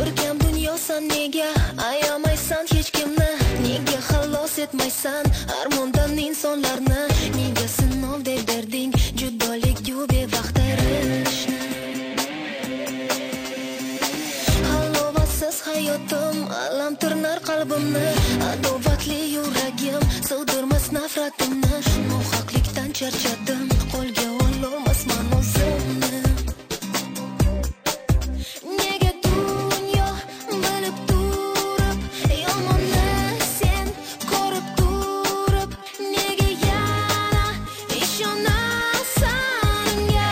ko'rkam dunyosan, nega ayamaysan hech kimni, nega xalos etmaysan armondan insonlarni, nega sinov deb berding judolik-yu bevaqt ayrilishni. Halovasiz hayotim alam tirnar qalbimni, adovatli yuragim sig'dirmas nafratimni, nohaqlikdan charchadim, qo'lga ololmasman o'zimni. Nega dunyo bilib turib yomonni sen ko'rib turib, nega yana ishonasan unga?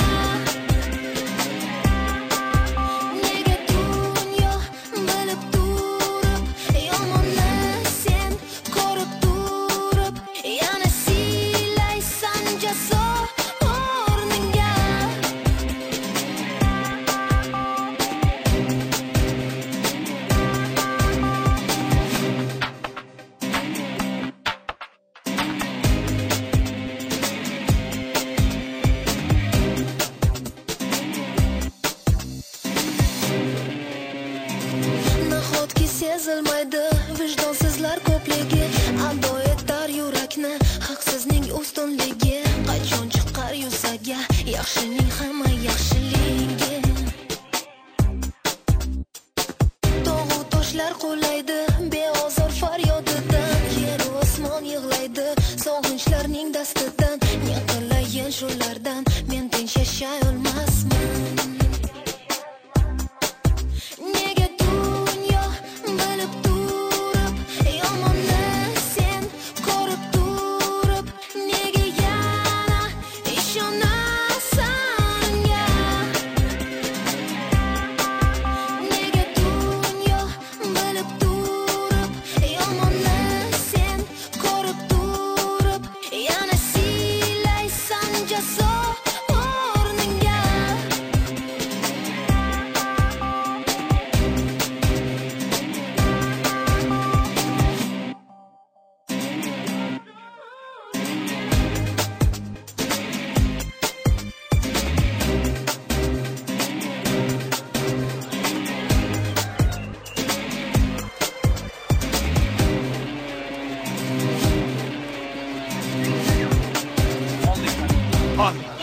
Nega dunyo bilib turib yomonni sen ko'rib turib, yana siylaysan jazo o'rniga? Nahotki sezilmaydi vijdonsizlar ko'pligi, ado etar yurakni haqsizning ustunligi, qachon chiqar yuzaga yaxshining hamma yaxshiligi? Tog'u toshlar qulaydi beozor faryodidan, yer osmon yig'laydi sog'inchlarning dastidan, ne qilayin shulardan men tinch yashay olmasman. Nega dunyo bilib turib yomonni sen ko'rib turib, nega yana ishonasan unga? Nega dunyo bilib turib yomonni sen ko'rib turib, yana siylaysan jazo o'rniga? Hot.